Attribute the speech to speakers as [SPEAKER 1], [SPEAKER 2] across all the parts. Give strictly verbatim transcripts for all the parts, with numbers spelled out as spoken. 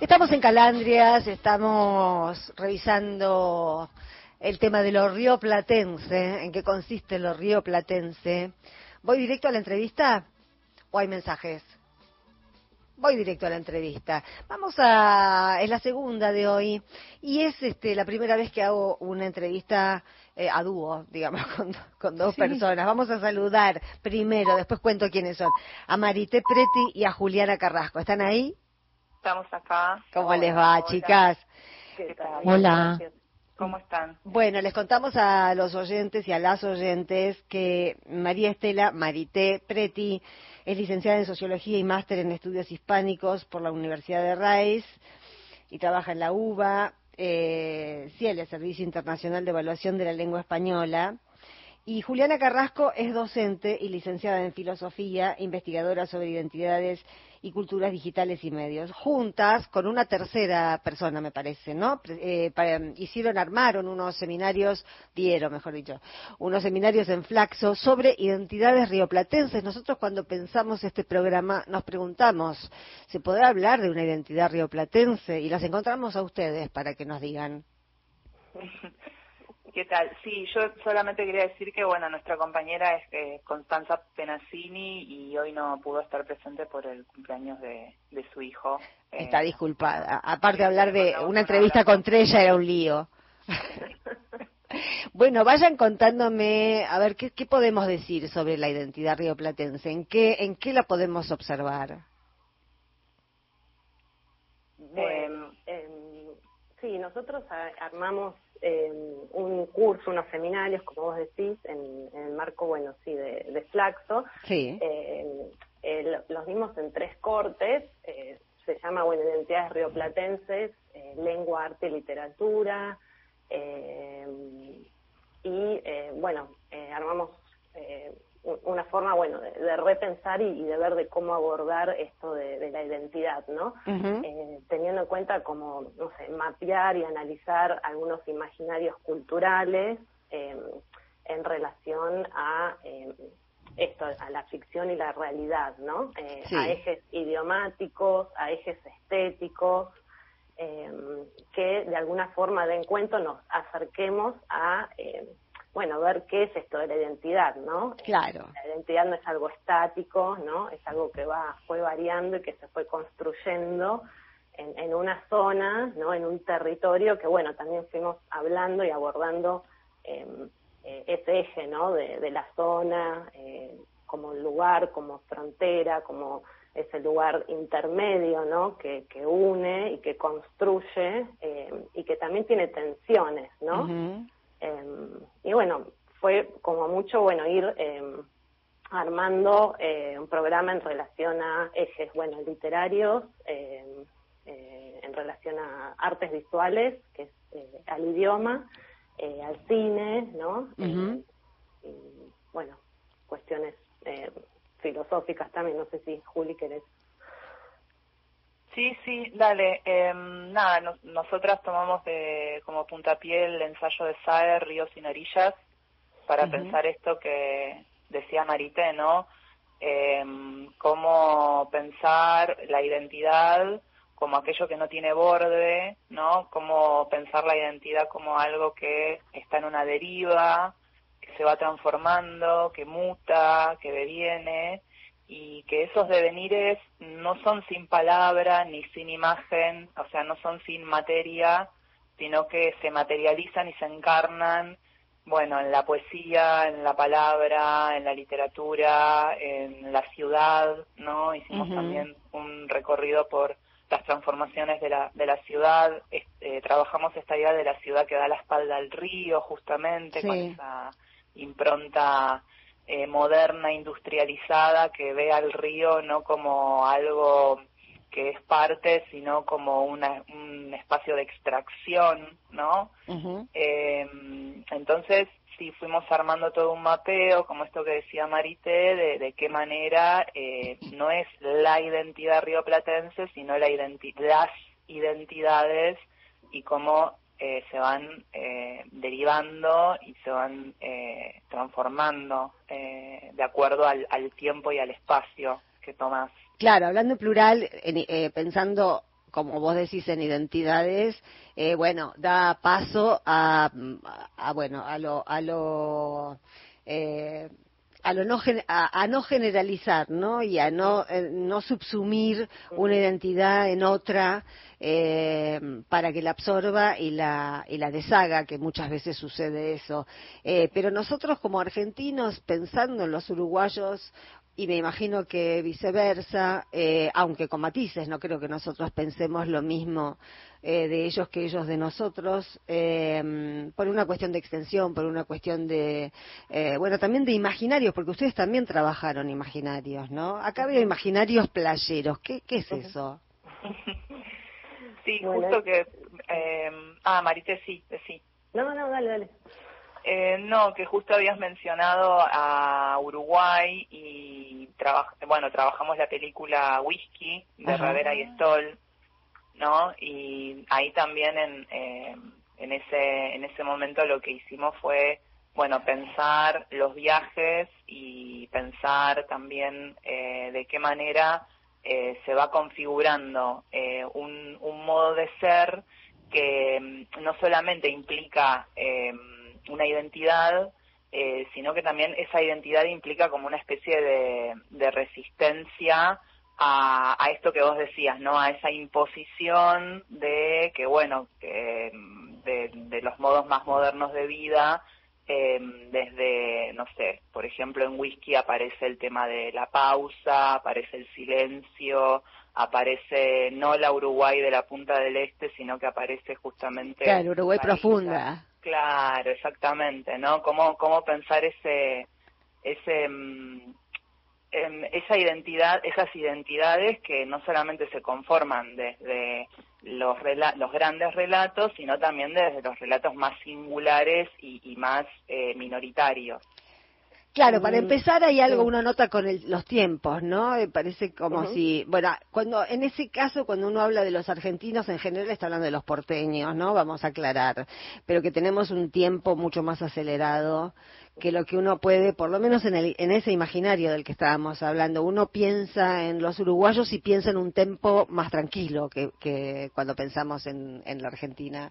[SPEAKER 1] Estamos en Calandrias, estamos revisando el tema de lo rioplatense, en qué consiste lo rioplatense. ¿Voy directo a la entrevista o hay mensajes? Voy directo a la entrevista. Vamos a... es la segunda de hoy y es este la primera vez que hago una entrevista eh, a dúo, digamos, con, con dos sí. personas. Vamos a saludar primero, después cuento quiénes son, a Marité Preti y a Juliana Carrasco. ¿Están ahí?
[SPEAKER 2] Estamos acá.
[SPEAKER 1] ¿Cómo
[SPEAKER 2] hola,
[SPEAKER 1] les va,
[SPEAKER 2] hola.
[SPEAKER 1] chicas?
[SPEAKER 2] ¿Qué tal?
[SPEAKER 3] Hola.
[SPEAKER 2] ¿Cómo están?
[SPEAKER 1] Bueno, les contamos a los oyentes y a las oyentes que María Estela Marité Preti es licenciada en Sociología y máster en Estudios Hispánicos por la Universidad de Rice y trabaja en la UBA, eh, CIELE, Servicio Internacional de Evaluación de la Lengua Española. Y Juliana Carrasco es docente y licenciada en Filosofía, investigadora sobre identidades y culturas digitales y medios. Juntas, con una tercera persona, me parece, ¿no? Eh, para, hicieron, armaron unos seminarios, dieron, mejor dicho, unos seminarios en Flaxo sobre identidades rioplatenses. Nosotros cuando pensamos este programa nos preguntamos, ¿se podrá hablar de una identidad rioplatense? Y las encontramos a ustedes para que nos digan.
[SPEAKER 2] ¿Qué tal? Sí, yo solamente quería decir que, bueno, nuestra compañera es eh, Constanza Penazzini y hoy no pudo estar presente por el cumpleaños de, de su hijo.
[SPEAKER 1] Está
[SPEAKER 2] eh,
[SPEAKER 1] disculpada. Aparte de hablar de una entrevista con Trella era un lío. Bueno, vayan contándome, a ver, ¿qué, qué podemos decir sobre la identidad rioplatense? ¿En qué, en qué la podemos observar?
[SPEAKER 3] Bueno, eh, sí, nosotros armamos Eh, un curso, unos seminarios, como vos decís, en, en el marco, bueno, sí, de, de Flaxo.
[SPEAKER 1] Sí.
[SPEAKER 3] Eh, eh, los dimos en tres cortes, eh, se llama, bueno, Identidades Rioplatenses, eh, Lengua, Arte y Literatura, eh, y, eh, bueno, eh, armamos eh, una forma, bueno, de, de repensar y, y de ver de cómo abordar esto de, de la identidad, ¿no? Uh-huh. Eh, teniendo en cuenta como, no sé, mapear y analizar algunos imaginarios culturales eh, en relación a eh, esto, a la ficción y la realidad, ¿no? Eh, sí. A ejes idiomáticos, a ejes estéticos, eh, que de alguna forma den cuenta nos acerquemos a... Eh, bueno, ver qué es esto de la identidad, ¿no?
[SPEAKER 1] Claro.
[SPEAKER 3] La identidad no es algo estático, ¿no? Es algo que va fue variando y que se fue construyendo en, en una zona, ¿no? En un territorio que, bueno, también fuimos hablando y abordando eh, eh, ese eje, ¿no? De, de la zona, eh, como lugar, como frontera, como ese lugar intermedio, ¿no? Que, que une y que construye eh, y que también tiene tensiones, ¿no? Uh-huh. Eh, y bueno, fue como mucho, bueno, ir eh, armando eh, un programa en relación a ejes, bueno, literarios, eh, eh, en relación a artes visuales, que es eh, al idioma, eh, al cine, ¿no? Uh-huh. eh, y, bueno, cuestiones eh, filosóficas también, no sé si, Juli, querés.
[SPEAKER 2] Sí, sí, dale. Eh, nada, nos, nosotras tomamos de, como puntapié el ensayo de Saer, Ríos sin orillas, para uh-huh. pensar esto que decía Marité, ¿no? Eh, cómo pensar la identidad como aquello que no tiene borde, ¿no? Cómo pensar la identidad como algo que está en una deriva, que se va transformando, que muta, que deviene, y que esos devenires no son sin palabra ni sin imagen, o sea, no son sin materia, sino que se materializan y se encarnan, bueno, en la poesía, en la palabra, en la literatura, en la ciudad, ¿no? Hicimos uh-huh. también un recorrido por las transformaciones de la de la ciudad, este, trabajamos esta idea de la ciudad que da la espalda al río, justamente, sí. con esa impronta Eh, moderna, industrializada, que ve al río no como algo que es parte, sino como una, un espacio de extracción, ¿no? Uh-huh. Eh, entonces, sí, fuimos armando todo un mapeo, como esto que decía Marité, de, de qué manera eh, no es la identidad rioplatense, sino la identi- las identidades y cómo Eh, se van eh, derivando y se van eh, transformando eh, de acuerdo al, al tiempo y al espacio que tomas.
[SPEAKER 1] Claro, hablando en plural, eh, eh, pensando como vos decís, en identidades, eh, bueno, da paso a, a, a bueno, a lo, a lo, eh, a, lo no, a, a no generalizar, ¿no? Y a no, eh, no subsumir una identidad en otra eh, para que la absorba y la, y la deshaga, que muchas veces sucede eso. Eh, pero nosotros como argentinos, pensando en los uruguayos, y me imagino que viceversa, eh, aunque con matices, no creo que nosotros pensemos lo mismo eh, de ellos que ellos de nosotros, eh, por una cuestión de extensión, por una cuestión de, eh, bueno, también de imaginarios, porque ustedes también trabajaron imaginarios, ¿no? Acá veo imaginarios playeros, ¿qué, qué es eso?
[SPEAKER 2] Sí, justo que... Eh, ah, Marité, sí, sí.
[SPEAKER 3] No, no, dale, dale.
[SPEAKER 2] Eh, no, que justo habías mencionado a Uruguay y traba, bueno, trabajamos la película Whisky de
[SPEAKER 1] Ajá.
[SPEAKER 2] Ravera y Stoll, ¿no? Y ahí también en, eh, en ese en ese momento lo que hicimos fue, bueno, pensar los viajes y pensar también eh, de qué manera eh, se va configurando eh, un, un modo de ser que no solamente implica eh, una identidad, eh, sino que también esa identidad implica como una especie de, de resistencia a, a esto que vos decías, ¿no? A esa imposición de que, bueno, que, de, de los modos más modernos de vida, eh, desde, no sé, por ejemplo, en Whisky aparece el tema de la pausa, aparece el silencio, aparece no la Uruguay de la Punta del Este, sino que aparece justamente...
[SPEAKER 1] Claro, Uruguay
[SPEAKER 2] París,
[SPEAKER 1] profunda.
[SPEAKER 2] Claro, exactamente, ¿no? Cómo, cómo pensar ese, ese, um, esa identidad, esas identidades que no solamente se conforman desde los rela- los grandes relatos, sino también desde los relatos más singulares y, y más eh, minoritarios.
[SPEAKER 1] Claro, para empezar hay algo,
[SPEAKER 3] Sí.
[SPEAKER 1] uno nota con el- los tiempos, ¿no? Me parece como
[SPEAKER 3] Uh-huh.
[SPEAKER 1] si, bueno, cuando en ese caso, cuando uno habla de los argentinos, en general está hablando de los porteños, ¿no? Vamos a aclarar, pero que tenemos un tiempo mucho más acelerado que lo que uno puede, por lo menos en, el, en ese imaginario del que estábamos hablando, uno piensa en los uruguayos y piensa en un tempo más tranquilo que, que cuando pensamos en, en la Argentina.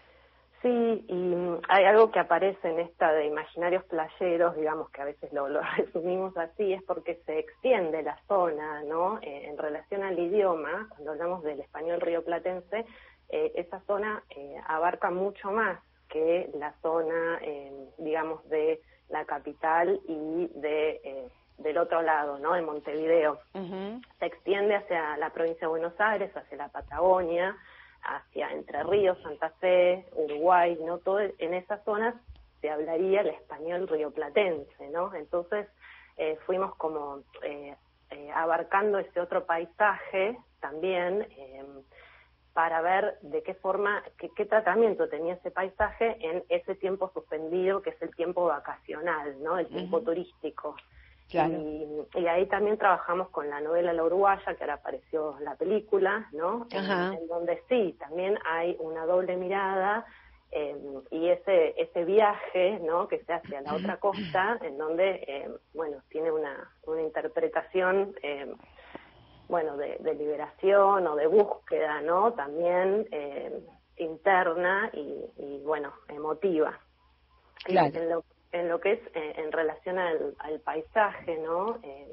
[SPEAKER 3] Sí, y hay algo que aparece en esta de imaginarios playeros, digamos que a veces lo, lo resumimos así, es porque se extiende la zona, ¿no? Eh, en relación al idioma, cuando hablamos del español rioplatense, eh, esa zona eh, abarca mucho más que la zona, eh, digamos, de la capital y de eh, del otro lado, ¿no? De Montevideo.
[SPEAKER 1] Uh-huh.
[SPEAKER 3] Se extiende hacia la provincia de Buenos Aires, hacia la Patagonia, hacia Entre Ríos, Santa Fe, Uruguay, ¿no? Todo en esas zonas se hablaría el español rioplatense, ¿no? Entonces eh, fuimos como eh, eh, abarcando ese otro paisaje también eh, para ver de qué forma, qué, qué tratamiento tenía ese paisaje en ese tiempo suspendido que es el tiempo vacacional, ¿no? El tiempo uh-huh. turístico.
[SPEAKER 1] Claro.
[SPEAKER 3] Y, y ahí también trabajamos con la novela La Uruguaya, que ahora apareció la película, ¿no? En, en donde sí, también hay una doble mirada eh, y ese ese viaje, ¿no? Que se hace a la otra costa, en donde, eh, bueno, tiene una, una interpretación, eh, bueno, de, de liberación o de búsqueda, ¿no? También eh, interna y, y, bueno, emotiva.
[SPEAKER 1] Claro.
[SPEAKER 3] En lo, en lo que es eh, en relación al, al paisaje, ¿no? Eh,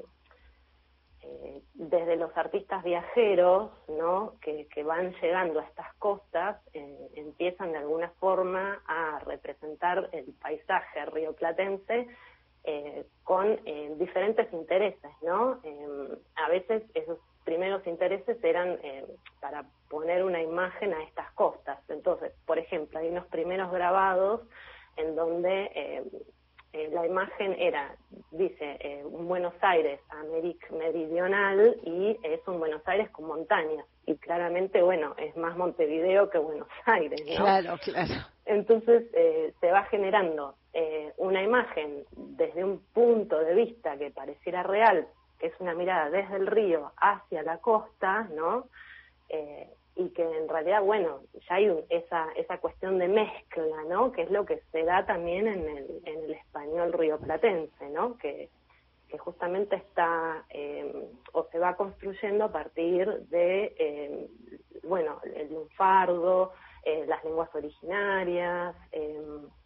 [SPEAKER 3] eh, desde los artistas viajeros, ¿no? Que, que van llegando a estas costas, eh, empiezan de alguna forma a representar el paisaje rioplatense eh, con eh, diferentes intereses, ¿no? Eh, a veces esos primeros intereses eran eh, para poner una imagen a estas costas. Entonces, por ejemplo, hay unos primeros grabados en donde eh, eh, la imagen era, dice, eh, un Buenos Aires América meridional y es un Buenos Aires con montañas. Y claramente, bueno, es más Montevideo que Buenos Aires, ¿no?
[SPEAKER 1] Claro, claro.
[SPEAKER 3] Entonces eh, se va generando eh, una imagen desde un punto de vista que pareciera real, que es una mirada desde el río hacia la costa, ¿no? Eh, y que en realidad, bueno, ya hay un, esa esa cuestión de mezcla, ¿no? Que es lo que se da también en el en el español rioplatense, ¿no? Que, que justamente está, eh, o se va construyendo a partir de eh, bueno, el lunfardo, eh, las lenguas originarias, eh,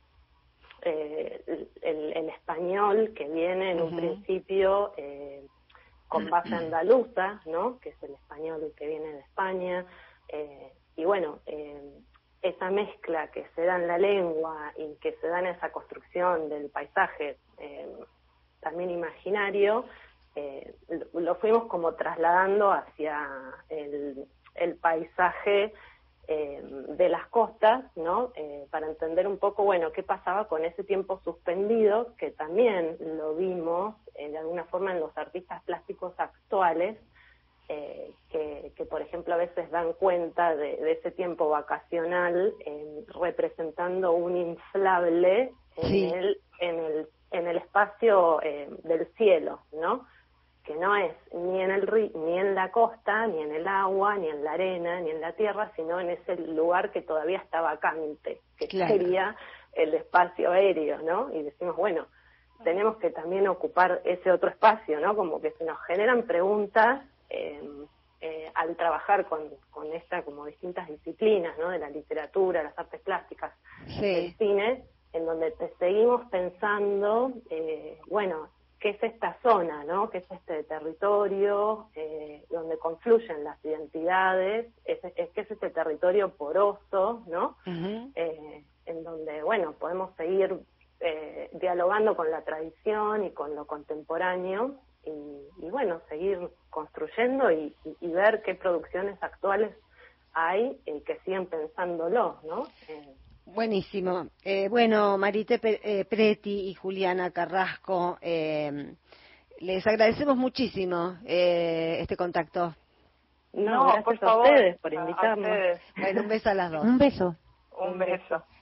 [SPEAKER 3] eh, el, el español que viene en uh-huh. un principio eh, con base andaluza, ¿no? Que es el español que viene de España, eh, y bueno, eh, esa mezcla que se da en la lengua y que se da en esa construcción del paisaje eh, también imaginario, eh, lo, lo fuimos como trasladando hacia el, el paisaje eh, de las costas, ¿no? Eh, para entender un poco, bueno, qué pasaba con ese tiempo suspendido, que también lo vimos eh, de alguna forma en los artistas plásticos actuales, eh, que, que por ejemplo a veces dan cuenta de, de ese tiempo vacacional eh, representando un inflable en, sí. el, en, el, en el espacio eh, del cielo, ¿no? Que no es ni en el ri- ni en la costa, ni en el agua, ni en la arena, ni en la tierra, sino en ese lugar que todavía está vacante, que claro. sería el espacio aéreo, ¿no? Y decimos, bueno, tenemos que también ocupar ese otro espacio, ¿no? Como que se nos generan preguntas eh, eh, al trabajar con, con esta, como distintas disciplinas, ¿no? De la literatura, las artes plásticas, sí. el cine, en donde te seguimos pensando, eh, bueno, qué es esta zona, ¿no? Qué es este territorio eh, donde confluyen las identidades, es, es que es este territorio poroso, ¿no? Uh-huh. Eh, en donde, bueno, podemos seguir eh, dialogando con la tradición y con lo contemporáneo y, y bueno, seguir construyendo y, y, y ver qué producciones actuales hay eh, que siguen pensándolo, ¿no? Eh,
[SPEAKER 1] Buenísimo. Eh, bueno, Marité eh, Preti y Juliana Carrasco, eh, les agradecemos muchísimo eh, este contacto.
[SPEAKER 3] No, no gracias por a favor, ustedes por invitarnos.
[SPEAKER 1] Bueno, un beso a las dos.
[SPEAKER 4] Un beso.
[SPEAKER 2] Un beso.